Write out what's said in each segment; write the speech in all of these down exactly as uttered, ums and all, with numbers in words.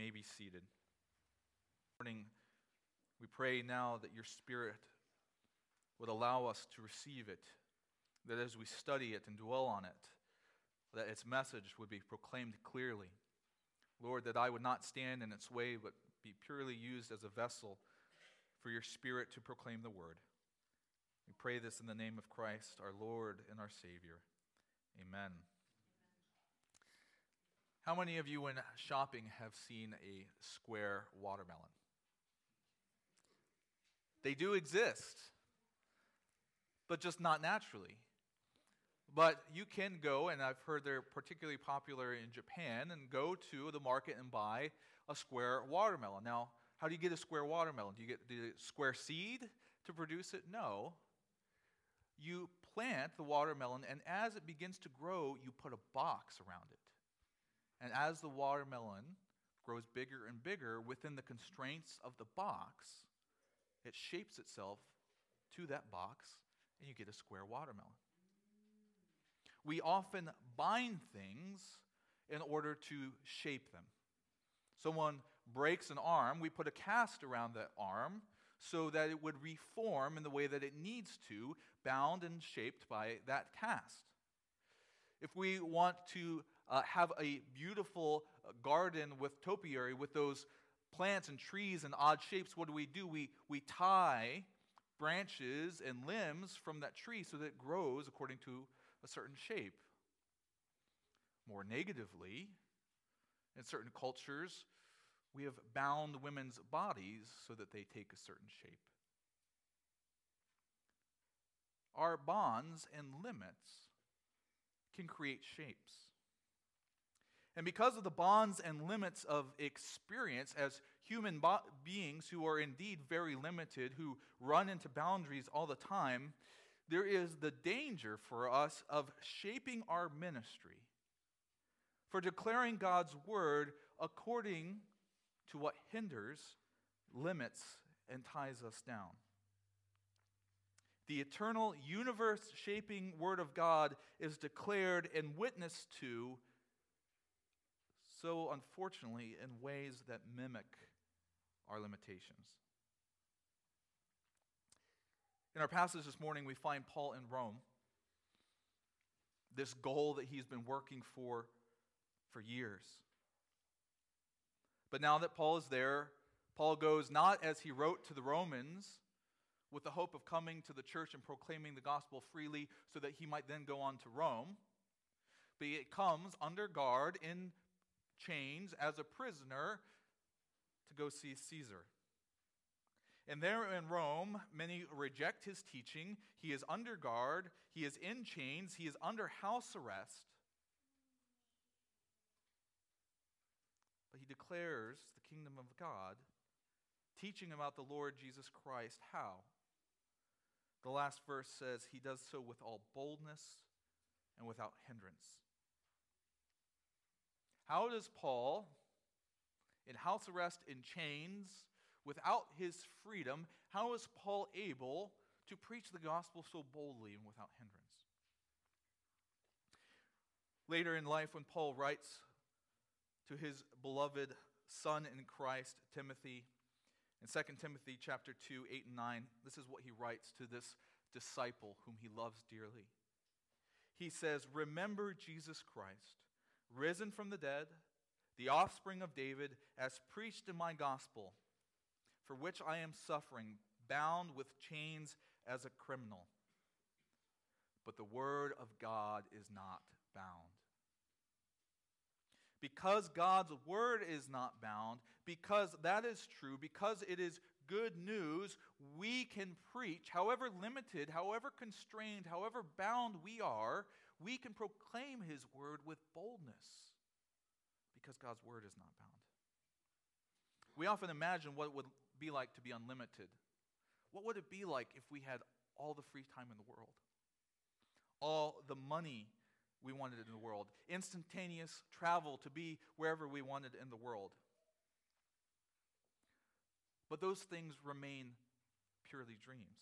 may be seated. Morning, we pray now that your Spirit would allow us to receive it, that as we study it and dwell on it, that its message would be proclaimed clearly. Lord, that I would not stand in its way, but be purely used as a vessel for your Spirit to proclaim the word. We pray this in the name of Christ, our Lord and our Savior. Amen. How many of you, when shopping, have seen a square watermelon? They do exist, but just not naturally. But you can go, and I've heard they're particularly popular in Japan, and go to the market and buy a square watermelon. Now, how do you get a square watermelon? Do you get the square seed to produce it? No. You plant the watermelon, and as it begins to grow, you put a box around it. And as the watermelon grows bigger and bigger within the constraints of the box, it shapes itself to that box, and you get a square watermelon. We often bind things in order to shape them. Someone breaks an arm, we put a cast around that arm so that it would reform in the way that it needs to, bound and shaped by that cast. If we want to uh, have a beautiful uh, garden with topiary, with those plants and trees and odd shapes, what do we do? We, we tie branches and limbs from that tree so that it grows according to a certain shape. More negatively, in certain cultures, we have bound women's bodies so that they take a certain shape. Our bonds and limits can create shapes. And because of the bonds and limits of experience as human bo- beings who are indeed very limited, who run into boundaries all the time, there is the danger for us of shaping our ministry, for declaring God's word according to what hinders, limits, and ties us down. The eternal, universe-shaping word of God is declared and witnessed to, so unfortunately, in ways that mimic our limitations. In our passage this morning, we find Paul in Rome, this goal that he's been working for for years. But now that Paul is there, Paul goes not as he wrote to the Romans, with the hope of coming to the church and proclaiming the gospel freely so that he might then go on to Rome, but it comes under guard in chains as a prisoner to go see Caesar. And there in Rome, many reject his teaching. He is under guard. He is in chains. He is under house arrest. But he declares the kingdom of God, teaching about the Lord Jesus Christ. How? The last verse says he does so with all boldness and without hindrance. How does Paul, in house arrest, in chains, without his freedom, how is Paul able to preach the gospel so boldly and without hindrance? Later in life, when Paul writes to his beloved son in Christ, Timothy, in Second Timothy chapter two, eight and nine, this is what he writes to this disciple whom he loves dearly. He says, "Remember Jesus Christ, risen from the dead, the offspring of David, as preached in my gospel, for which I am suffering, bound with chains as a criminal. But the word of God is not bound." Because God's word is not bound, because that is true, because it is good news, we can preach, however limited, however constrained, however bound we are, we can proclaim his word with boldness, because God's word is not bound. We often imagine what it would be like to be unlimited. What would it be like if we had all the free time in the world? All the money we wanted in the world, instantaneous travel to be wherever we wanted in the world. But those things remain purely dreams.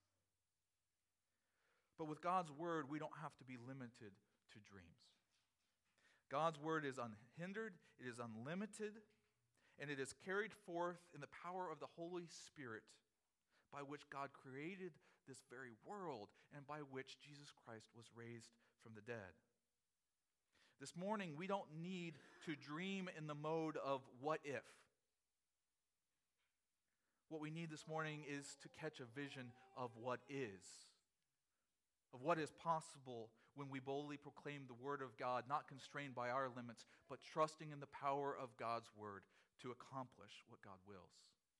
But with God's word, we don't have to be limited to dreams. God's word is unhindered, it is unlimited, and it is carried forth in the power of the Holy Spirit, by which God created this very world and by which Jesus Christ was raised from the dead. This morning, we don't need to dream in the mode of what if. What we need this morning is to catch a vision of what is, of what is possible when we boldly proclaim the Word of God, not constrained by our limits, but trusting in the power of God's Word to accomplish what God wills.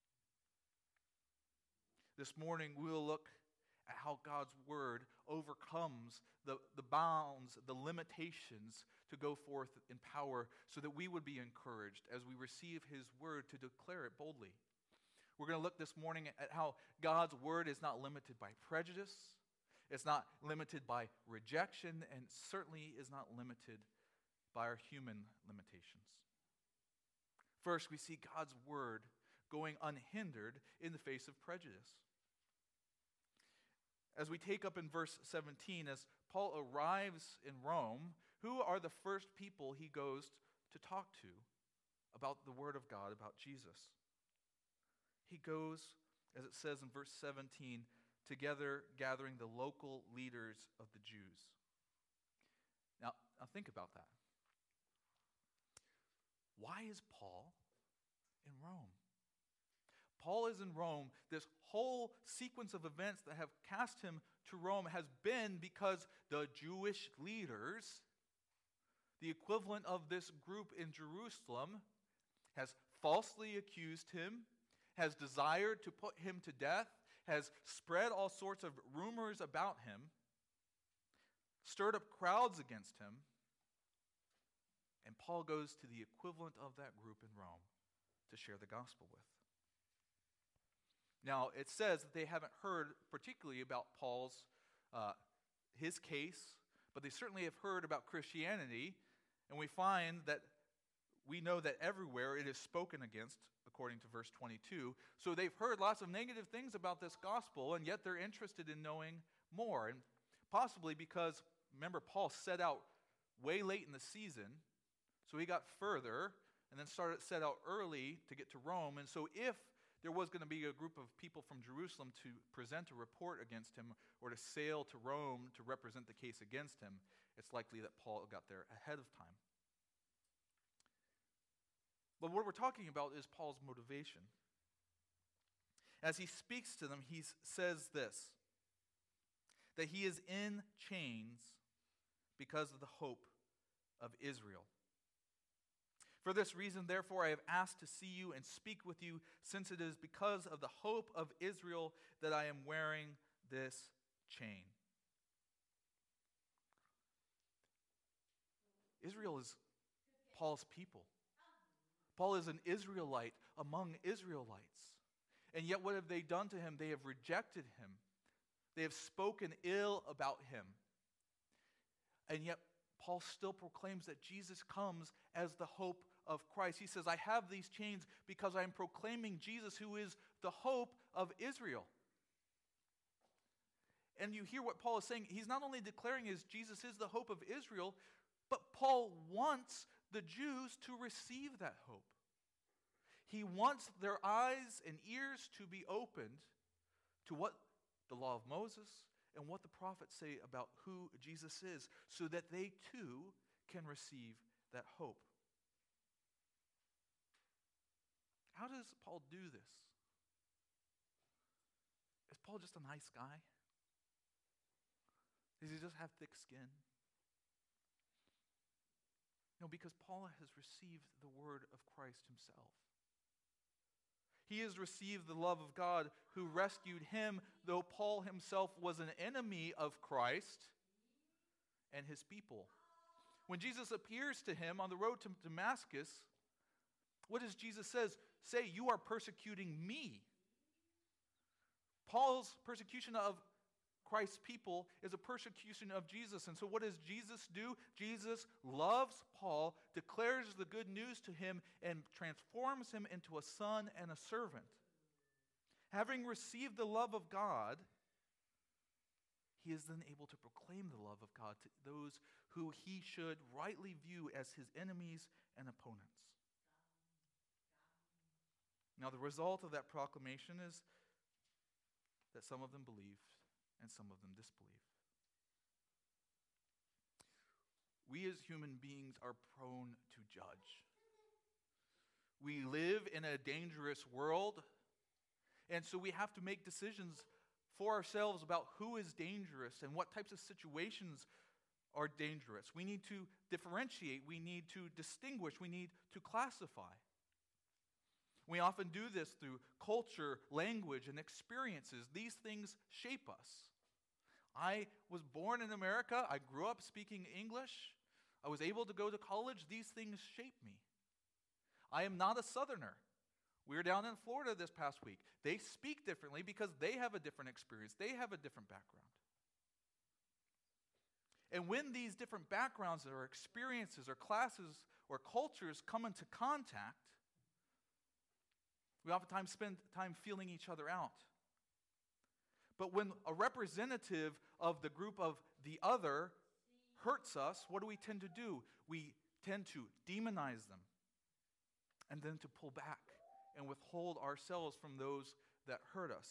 This morning, we'll look at how God's Word overcomes the, the bounds, the limitations to go forth in power so that we would be encouraged as we receive His Word to declare it boldly. We're going to look this morning at how God's Word is not limited by prejudice, it's not limited by rejection, and certainly is not limited by our human limitations. First, we see God's Word going unhindered in the face of prejudice. As we take up in verse seventeen, as Paul arrives in Rome, who are the first people he goes to talk to about the Word of God, about Jesus? He goes, as it says in verse seventeen, together gathering the local leaders of the Jews. Now, now think about that. Why is Paul in Rome? Paul is in Rome. This whole sequence of events that have cast him to Rome has been because the Jewish leaders, the equivalent of this group in Jerusalem, has falsely accused him, has desired to put him to death, has spread all sorts of rumors about him, stirred up crowds against him, and Paul goes to the equivalent of that group in Rome to share the gospel with. Now, it says that they haven't heard particularly about Paul's, uh, his case, but they certainly have heard about Christianity, and we find that we know that everywhere it is spoken against, according to verse twenty-two. So they've heard lots of negative things about this gospel, and yet they're interested in knowing more. And possibly because, remember, Paul set out way late in the season, so he got further, and then started set out early to get to Rome. And so if there was going to be a group of people from Jerusalem to present a report against him or to sail to Rome to represent the case against him, it's likely that Paul got there ahead of time. But what we're talking about is Paul's motivation. As he speaks to them, he says this, that he is in chains because of the hope of Israel. For this reason, therefore, I have asked to see you and speak with you, since it is because of the hope of Israel that I am wearing this chain. Israel is Paul's people. Paul is an Israelite among Israelites. And yet what have they done to him? They have rejected him. They have spoken ill about him. And yet Paul still proclaims that Jesus comes as the hope of Christ. He says, I have these chains because I am proclaiming Jesus, who is the hope of Israel. And you hear what Paul is saying. He's not only declaring as Jesus is the hope of Israel, but Paul wants the Jews to receive that hope. He wants their eyes and ears to be opened to what the law of Moses and what the prophets say about who Jesus is, so that they too can receive that hope. How does Paul do this? Is Paul just a nice guy? Does he just have thick skin? No, because Paul has received the word of Christ himself. He has received the love of God who rescued him, though Paul himself was an enemy of Christ and his people. When Jesus appears to him on the road to Damascus, what does Jesus says? Say, you are persecuting me. Paul's persecution of Christ's people is a persecution of Jesus. And so what does Jesus do? Jesus loves Paul, declares the good news to him, and transforms him into a son and a servant. Having received the love of God, he is then able to proclaim the love of God to those who he should rightly view as his enemies and opponents. Now, the result of that proclamation is that some of them believed and some of them disbelieved. We as human beings are prone to judge. We live in a dangerous world, and so we have to make decisions for ourselves about who is dangerous and what types of situations are dangerous. We need to differentiate. We need to distinguish. We need to classify. We often do this through culture, language, and experiences. These things shape us. I was born in America. I grew up speaking English. I was able to go to college. These things shape me. I am not a Southerner. We were down in Florida this past week. They speak differently because they have a different experience. They have a different background. And when these different backgrounds or experiences or classes or cultures come into contact, we oftentimes spend time feeling each other out. But when a representative of the group of the other hurts us, what do we tend to do? We tend to demonize them and then to pull back and withhold ourselves from those that hurt us.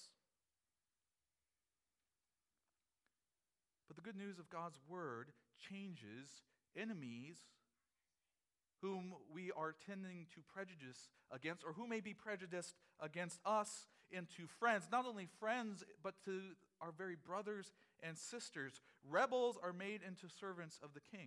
But the good news of God's word changes enemies whom we are tending to prejudice against, or who may be prejudiced against us, into friends. Not only friends, but to our very brothers and sisters. Rebels are made into servants of the king.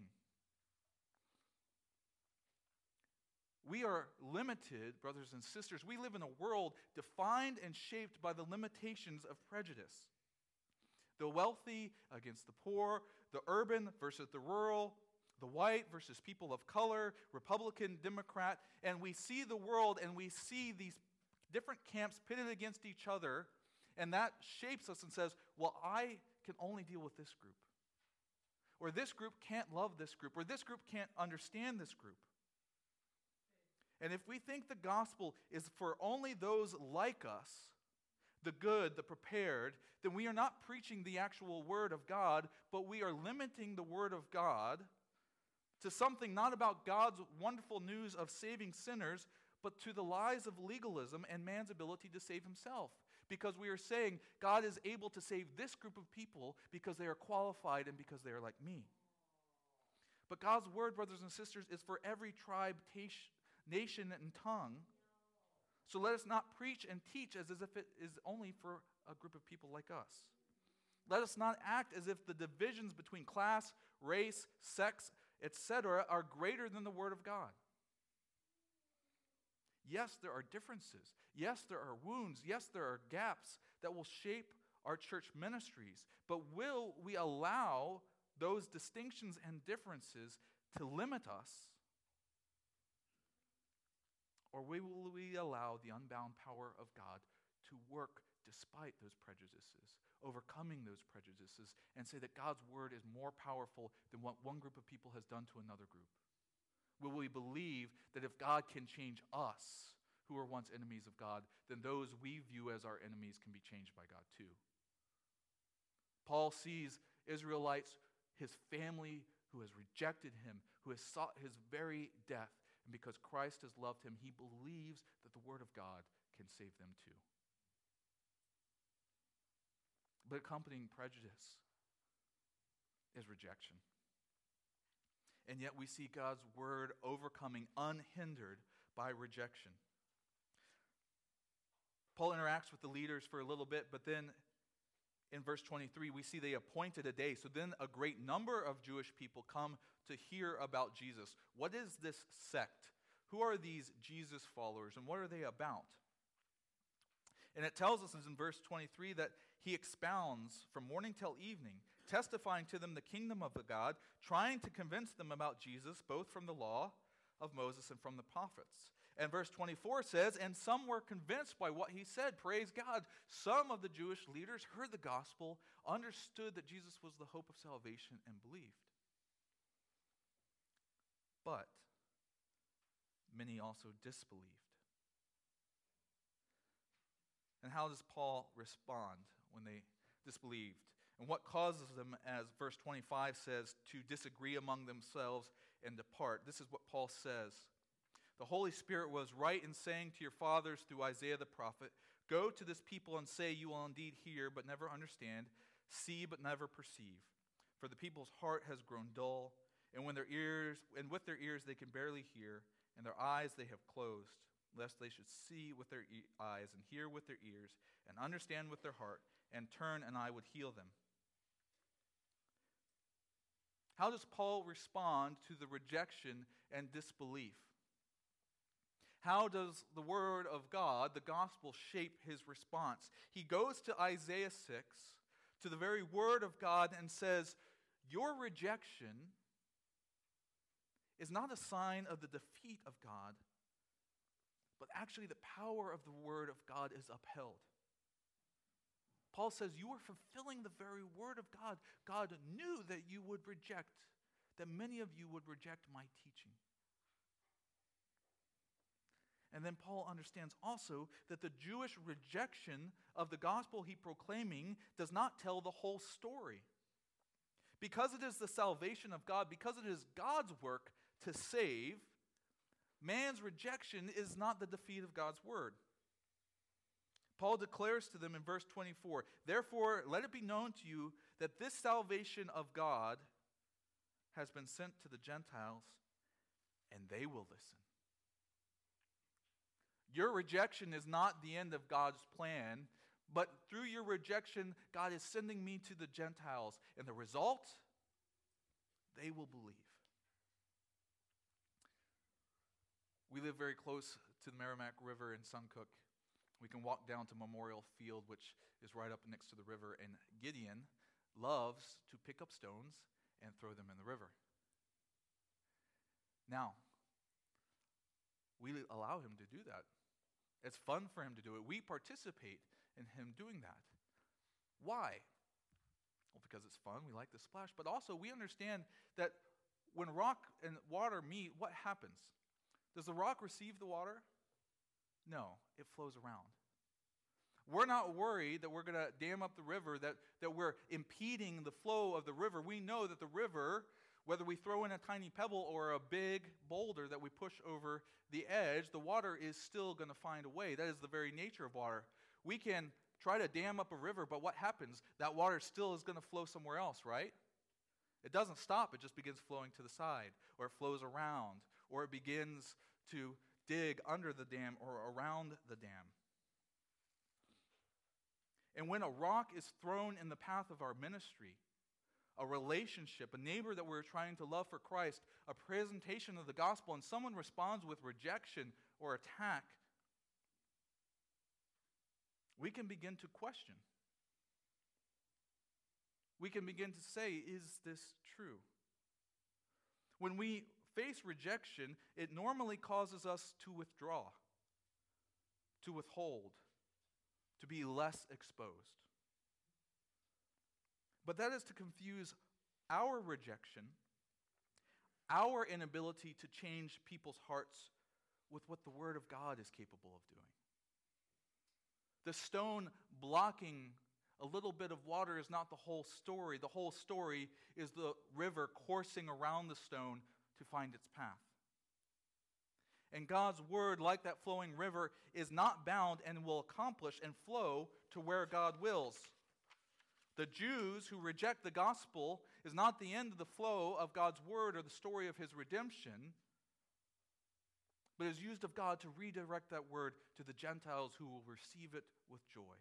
We are limited, brothers and sisters. We live in a world defined and shaped by the limitations of prejudice. The wealthy against the poor, the urban versus the rural, the white versus people of color, Republican, Democrat, and we see the world and we see these different camps pitted against each other, and that shapes us and says, well, I can only deal with this group. Or this group can't love this group, or this group can't understand this group. And if we think the gospel is for only those like us, the good, the prepared, then we are not preaching the actual word of God, but we are limiting the word of God to something not about God's wonderful news of saving sinners, but to the lies of legalism and man's ability to save himself. Because we are saying God is able to save this group of people because they are qualified and because they are like me. But God's word, brothers and sisters, is for every tribe, nation, and tongue. So let us not preach and teach as, as if it is only for a group of people like us. Let us not act as if the divisions between class, race, sex, et cetera are greater than the word of God. Yes, there are differences. Yes, there are wounds. Yes, there are gaps that will shape our church ministries. But will we allow those distinctions and differences to limit us? Or will we allow the unbound power of God to work despite those prejudices, overcoming those prejudices, and say that God's word is more powerful than what one group of people has done to another group? Will we believe that if God can change us, who were once enemies of God, then those we view as our enemies can be changed by God too? Paul sees Israelites, his family who has rejected him, who has sought his very death, and because Christ has loved him, he believes that the word of God can save them too. But accompanying prejudice is rejection. And yet we see God's word overcoming unhindered by rejection. Paul interacts with the leaders for a little bit, but then in verse twenty-three, we see they appointed a day. So then a great number of Jewish people come to hear about Jesus. What is this sect? Who are these Jesus followers, and what are they about? And it tells us in verse twenty-three that he expounds from morning till evening, testifying to them the kingdom of the God, trying to convince them about Jesus, both from the law of Moses and from the prophets. And verse twenty-four says, and some were convinced by what he said. Praise God. Some of the Jewish leaders heard the gospel, understood that Jesus was the hope of salvation, and believed. But many also disbelieved. And how does Paul respond when they disbelieved? And what causes them, as verse twenty-five says, to disagree among themselves and depart? This is what Paul says. The Holy Spirit was right in saying to your fathers through Isaiah the prophet, go to this people and say, you will indeed hear but never understand, see but never perceive. For the people's heart has grown dull, and when their ears and with their ears they can barely hear, and their eyes they have closed, lest they should see with their e- eyes and hear with their ears and understand with their heart and turn and I would heal them. How does Paul respond to the rejection and disbelief? How does the word of God, the gospel, shape his response? He goes to Isaiah six, to the very word of God, and says, your rejection is not a sign of the defeat of God, but actually the power of the word of God is upheld. Paul says, you are fulfilling the very word of God. God knew that you would reject, that many of you would reject my teaching. And then Paul understands also that the Jewish rejection of the gospel he proclaiming does not tell the whole story. Because it is the salvation of God, because it is God's work to save, man's rejection is not the defeat of God's word. Paul declares to them in verse twenty-four, therefore let it be known to you that this salvation of God has been sent to the Gentiles, and they will listen. Your rejection is not the end of God's plan, but through your rejection, God is sending me to the Gentiles. And the result, they will believe. We live very close to the Merrimack River in Suncook. We can walk down to Memorial Field, which is right up next to the river, and Gideon loves to pick up stones and throw them in the river. Now, we allow him to do that. It's fun for him to do it. We participate in him doing that. Why? Well, because it's fun. We like the splash. But also, we understand that when rock and water meet, what happens? Does the rock receive the water? No, it flows around. We're not worried that we're going to dam up the river, that, that we're impeding the flow of the river. We know that the river, whether we throw in a tiny pebble or a big boulder that we push over the edge, the water is still going to find a way. That is the very nature of water. We can try to dam up a river, but what happens? That water still is going to flow somewhere else, right? It doesn't stop. It just begins flowing to the side, or it flows around, or it begins to dig under the dam or around the dam. And when a rock is thrown in the path of our ministry, a relationship, a neighbor that we're trying to love for Christ, a presentation of the gospel, and someone responds with rejection or attack, we can begin to question. We can begin to say, is this true? When we face rejection, it normally causes us to withdraw, to withhold, to be less exposed. But that is to confuse our rejection, our inability to change people's hearts, with what the Word of God is capable of doing. The stone blocking a little bit of water is not the whole story. The whole story is the river coursing around the stone to find its path. And God's word, like that flowing river, is not bound and will accomplish and flow to where God wills. The Jews who reject the gospel is not the end of the flow of God's word or the story of his redemption, but is used of God to redirect that word to the Gentiles who will receive it with joy.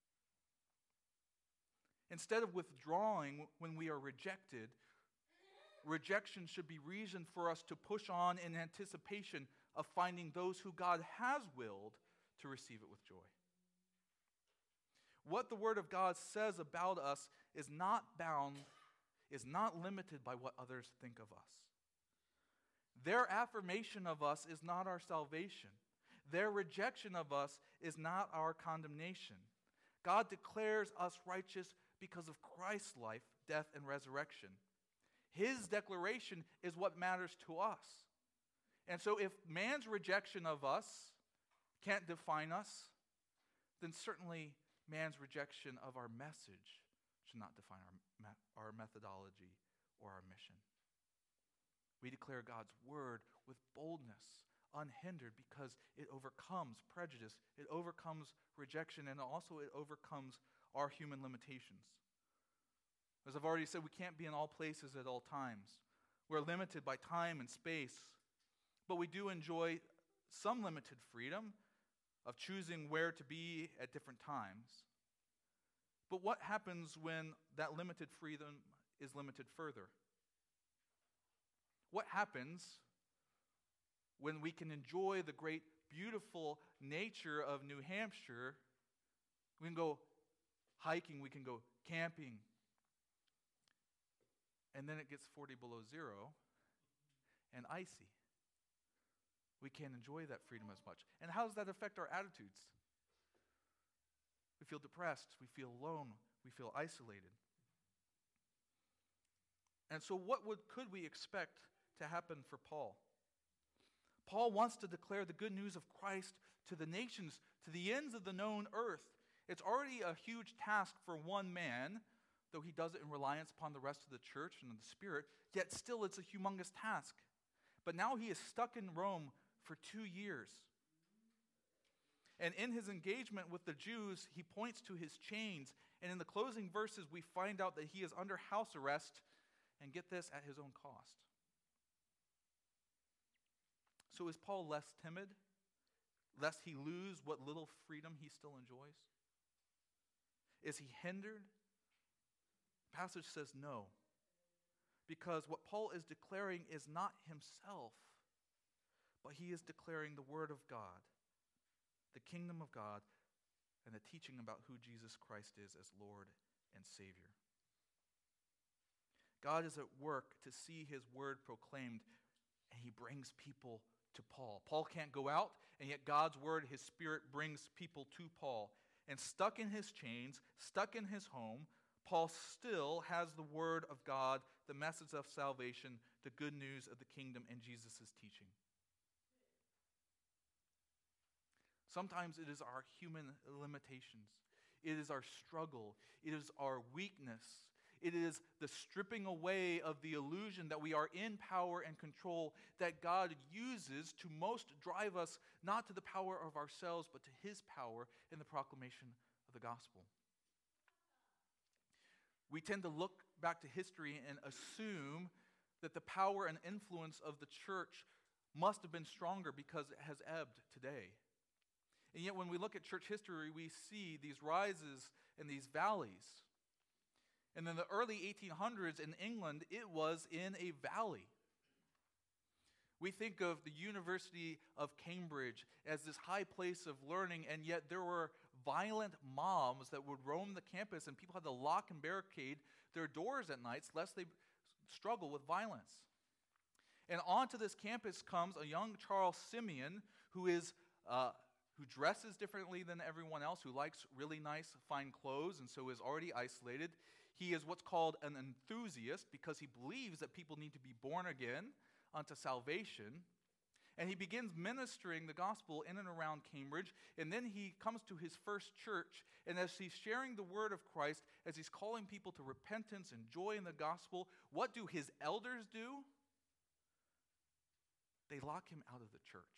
Instead of withdrawing when we are rejected, rejection should be reason for us to push on in anticipation of finding those who God has willed to receive it with joy. What the Word of God says about us is not bound, is not limited by what others think of us. Their affirmation of us is not our salvation. Their rejection of us is not our condemnation. God declares us righteous because of Christ's life, death, and resurrection. His declaration is what matters to us. And so if man's rejection of us can't define us, then certainly man's rejection of our message should not define our, our methodology or our mission. We declare God's word with boldness, unhindered because it overcomes prejudice, it overcomes rejection, and also it overcomes our human limitations. As I've already said, we can't be in all places at all times. We're limited by time and space, but we do enjoy some limited freedom of choosing where to be at different times. But what happens when that limited freedom is limited further? What happens when we can enjoy the great, beautiful nature of New Hampshire? We can go hiking, we can go camping, and then it gets forty below zero and icy. We can't enjoy that freedom as much. And how does that affect our attitudes? We feel depressed, we feel alone, we feel isolated. And so what would could we expect to happen for Paul? Paul wants to declare the good news of Christ to the nations, to the ends of the known earth. It's already a huge task for one man, though he does it in reliance upon the rest of the church and the Spirit, yet still it's a humongous task. But now he is stuck in Rome for two years. And in his engagement with the Jews, he points to his chains. And in the closing verses, we find out that he is under house arrest, and get this, at his own cost. So is Paul less timid, lest he lose what little freedom he still enjoys? Is he hindered? The passage says no. Because what Paul is declaring is not himself, but he is declaring the word of God, the kingdom of God, and the teaching about who Jesus Christ is as Lord and Savior. God is at work to see his word proclaimed, and he brings people to Paul. Paul can't go out, and yet God's word, his Spirit, brings people to Paul. And stuck in his chains, stuck in his home, Paul still has the word of God, the message of salvation, the good news of the kingdom, and Jesus' teaching. Sometimes it is our human limitations. It is our struggle. It is our weakness. It is the stripping away of the illusion that we are in power and control that God uses to most drive us not to the power of ourselves, but to his power in the proclamation of the gospel. We tend to look back to history and assume that the power and influence of the church must have been stronger because it has ebbed today. And yet when we look at church history, we see these rises and these valleys. And in the early eighteen hundreds in England, it was in a valley. We think of the University of Cambridge as this high place of learning, and yet there were violent mobs that would roam the campus, and people had to lock and barricade their doors at nights lest they struggle with violence. And onto this campus comes a young Charles Simeon, who is uh, who dresses differently than everyone else, who likes really nice, fine clothes, and so is already isolated. He is what's called an enthusiast because he believes that people need to be born again unto salvation. And he begins ministering the gospel in and around Cambridge. And then he comes to his first church. And as he's sharing the word of Christ, as he's calling people to repentance and joy in the gospel, what do his elders do? They lock him out of the church.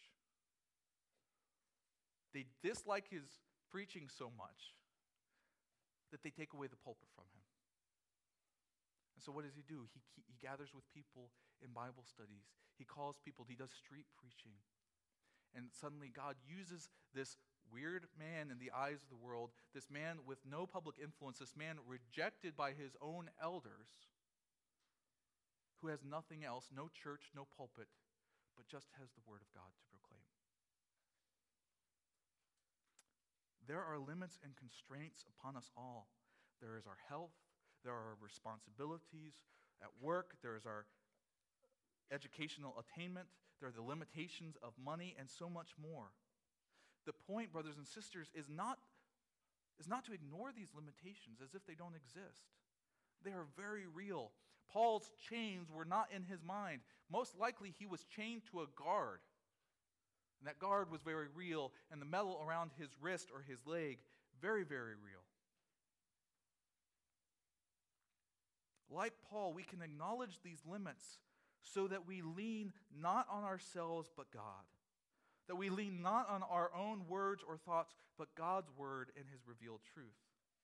They dislike his preaching so much that they take away the pulpit from him. And so what does he do? He, he gathers with people in Bible studies. He calls people, he does street preaching. And suddenly God uses this weird man in the eyes of the world, this man with no public influence, this man rejected by his own elders, who has nothing else, no church, no pulpit, but just has the word of God to proclaim. There are limits and constraints upon us all. There is our health. There are responsibilities at work. There is our educational attainment. There are the limitations of money and so much more. The point, brothers and sisters, is not, is not to ignore these limitations as if they don't exist. They are very real. Paul's chains were not in his mind. Most likely he was chained to a guard. And that guard was very real, and the metal around his wrist or his leg, very, very real. Like Paul, we can acknowledge these limits so that we lean not on ourselves but God. that we lean not on our own words or thoughts, but God's word and his revealed truth.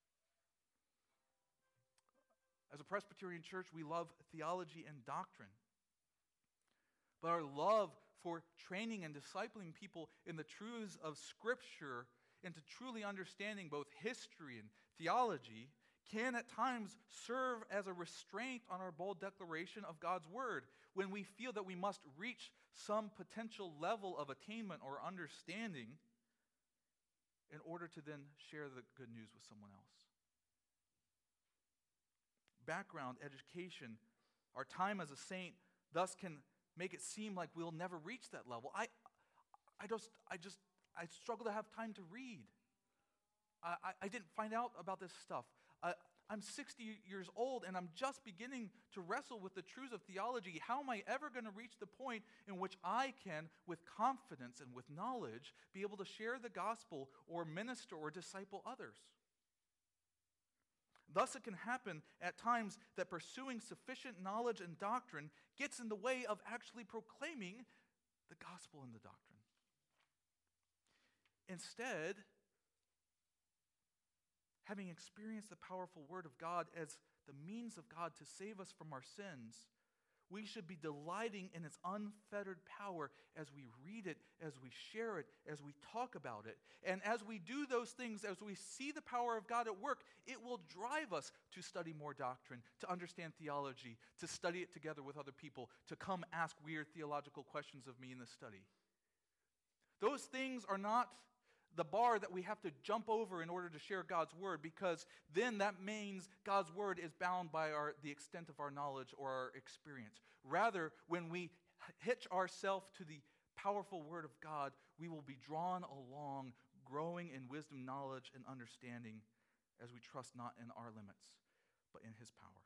As a Presbyterian church, we love theology and doctrine. But our love for training and discipling people in the truths of Scripture into truly understanding both history and theology can at times serve as a restraint on our bold declaration of God's word when we feel that we must reach some potential level of attainment or understanding in order to then share the good news with someone else. Background, education, our time as a saint thus can make it seem like we'll never reach that level. I, I just, I just, I struggle to have time to read. I, I, I didn't find out about this stuff. I, I'm sixty years old and I'm just beginning to wrestle with the truths of theology. How am I ever going to reach the point in which I can, with confidence and with knowledge, be able to share the gospel or minister or disciple others? Thus, it can happen at times that pursuing sufficient knowledge and doctrine gets in the way of actually proclaiming the gospel and the doctrine. Instead, having experienced the powerful word of God as the means of God to save us from our sins, we should be delighting in its unfettered power as we read it, as we share it, as we talk about it. And as we do those things, as we see the power of God at work, it will drive us to study more doctrine, to understand theology, to study it together with other people, to come ask weird theological questions of me in the study. Those things are not the bar that we have to jump over in order to share God's word, because then that means God's word is bound by our, the extent of our knowledge or our experience. Rather, when we hitch ourselves to the powerful word of God, we will be drawn along, growing in wisdom, knowledge, and understanding as we trust not in our limits, but in his power.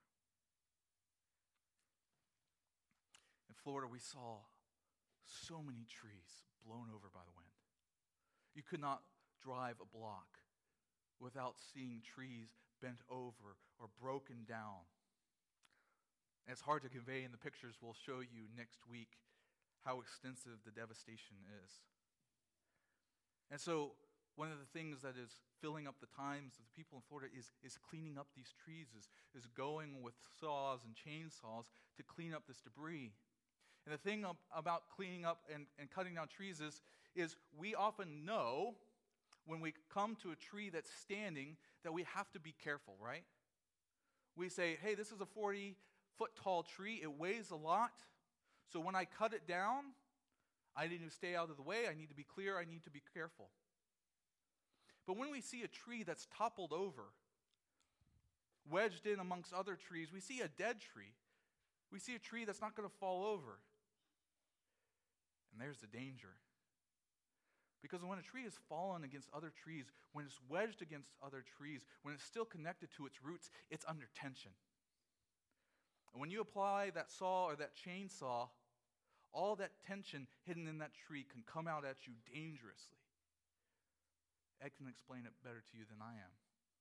In Florida, we saw so many trees blown over by the wind. You could not drive a block without seeing trees bent over or broken down. And it's hard to convey in the pictures we'll show you next week how extensive the devastation is. And so one of the things that is filling up the times of the people in Florida is, is cleaning up these trees, is, is going with saws and chainsaws to clean up this debris. And the thing about cleaning up and, and cutting down trees is, is we often know when we come to a tree that's standing that we have to be careful, right? We say, hey, this is a forty-foot tall tree. It weighs a lot. So when I cut it down, I need to stay out of the way. I need to be clear. I need to be careful. But when we see a tree that's toppled over, wedged in amongst other trees, we see a dead tree. We see a tree that's not going to fall over. And there's the danger. Because when a tree is fallen against other trees, when it's wedged against other trees, when it's still connected to its roots, it's under tension. And when you apply that saw or that chainsaw, all that tension hidden in that tree can come out at you dangerously. Ed can explain it better to you than I am.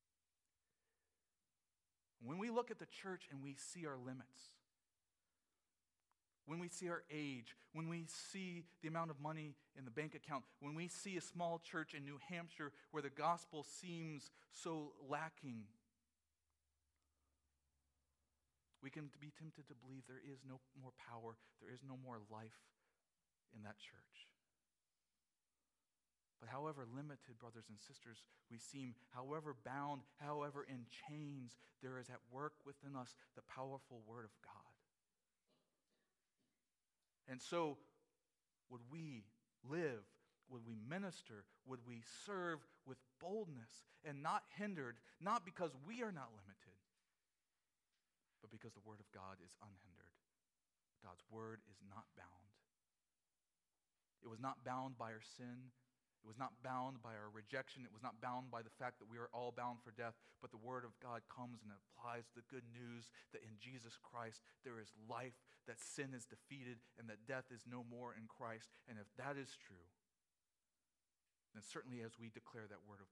When we look at the church and we see our limits, when we see our age, when we see the amount of money in the bank account, when we see a small church in New Hampshire where the gospel seems so lacking, we can be tempted to believe there is no more power, there is no more life in that church. But however limited, brothers and sisters, we seem, however bound, however in chains, there is at work within us the powerful word of God. And so, would we live, would we minister, would we serve with boldness and not hindered, not because we are not limited, but because the word of God is unhindered. God's word is not bound. It was not bound by our sin. It was not bound by our rejection. It was not bound by the fact that we are all bound for death. But the word of God comes and applies the good news that in Jesus Christ there is life, that sin is defeated, and that death is no more in Christ. And if that is true, then certainly as we declare that word of